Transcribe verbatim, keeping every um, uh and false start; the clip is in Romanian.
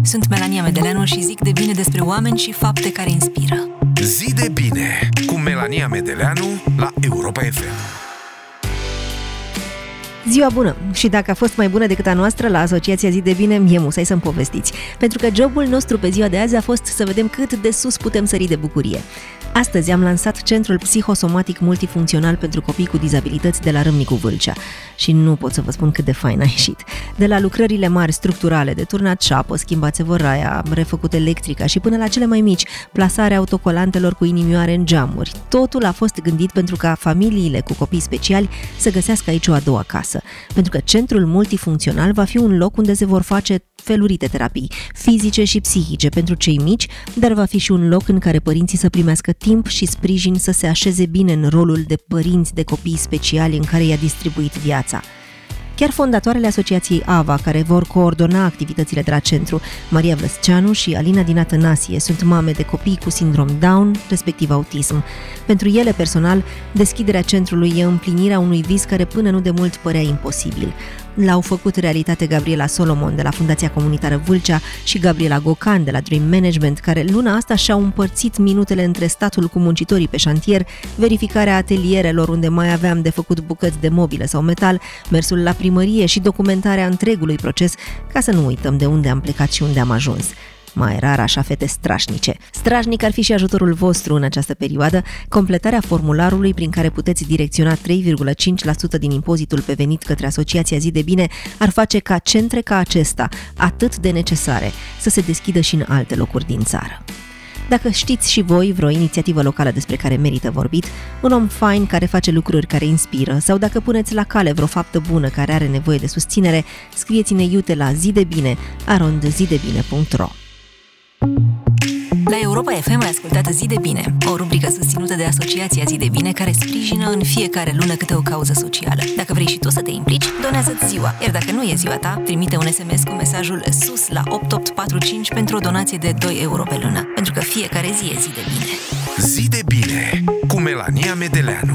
Sunt Melania Medeleanu și zic de bine despre oameni și fapte care inspiră. Zi de bine cu Melania Medeleanu la Europa F M. Ziua bună! Și dacă a fost mai bună decât a noastră la Asociația Zi de Bine, mie musai să-mi povestiți. Pentru că jobul nostru pe ziua de azi a fost să vedem cât de sus putem sări de bucurie. Astăzi am lansat Centrul Psihosomatic Multifuncțional pentru Copii cu Dizabilități de la Râmnicu Vâlcea. Și nu pot să vă spun cât de fain a ieșit. De la lucrările mari structurale, de turnat ceapă, schimbat țevăraia, refăcut electrica și până la cele mai mici, plasarea autocolantelor cu inimioare în geamuri. Totul a fost gândit pentru ca familiile cu copii speciali să găsească aici o a doua casă. Pentru că Centrul Multifuncțional va fi un loc unde se vor face felurite terapii, fizice și psihice pentru cei mici, dar va fi și un loc în care părinții să primească timp și sprijin să se așeze bine în rolul de părinți de copii speciali în care i-a distribuit viața. Chiar fondatoarele Asociației A V A, care vor coordona activitățile de la centru, Maria Vlăsceanu și Alina din Atănasie, sunt mame de copii cu sindrom Down, respectiv autism. Pentru ele, personal, deschiderea centrului e împlinirea unui vis care până nu de mult părea imposibil. L-au făcut realitate Gabriela Solomon de la Fundația Comunitară Vâlcea și Gabriela Gocan de la Dream Management, care luna asta și-au împărțit minutele între statul cu muncitorii pe șantier, verificarea atelierelor unde mai aveam de făcut bucăți de mobilă sau metal, mersul la primărie și documentarea întregului proces, ca să nu uităm de unde am plecat și unde am ajuns. Mai rar așa fete strașnice. Strașnic ar fi și ajutorul vostru în această perioadă, completarea formularului prin care puteți direcționa trei virgulă cinci la sută din impozitul pe venit către Asociația Zi de Bine ar face ca centre ca acesta, atât de necesare, să se deschidă și în alte locuri din țară. Dacă știți și voi vreo inițiativă locală despre care merită vorbit, un om fain care face lucruri care inspiră sau dacă puneți la cale vreo faptă bună care are nevoie de susținere, scrieți-ne iute la zidebine arond zidebine punct ro. La Europa F M ai ascultat Zi de Bine, o rubrică susținută de Asociația Zi de Bine care sprijină în fiecare lună câte o cauză socială. Dacă vrei și tu să te implici, donează-ți ziua, iar dacă nu e ziua ta, trimite un S M S cu mesajul SUS la opt opt patru cinci pentru o donație de doi euro pe lună, pentru că fiecare zi e zi de bine. Zi de bine cu Melania Medeleanu.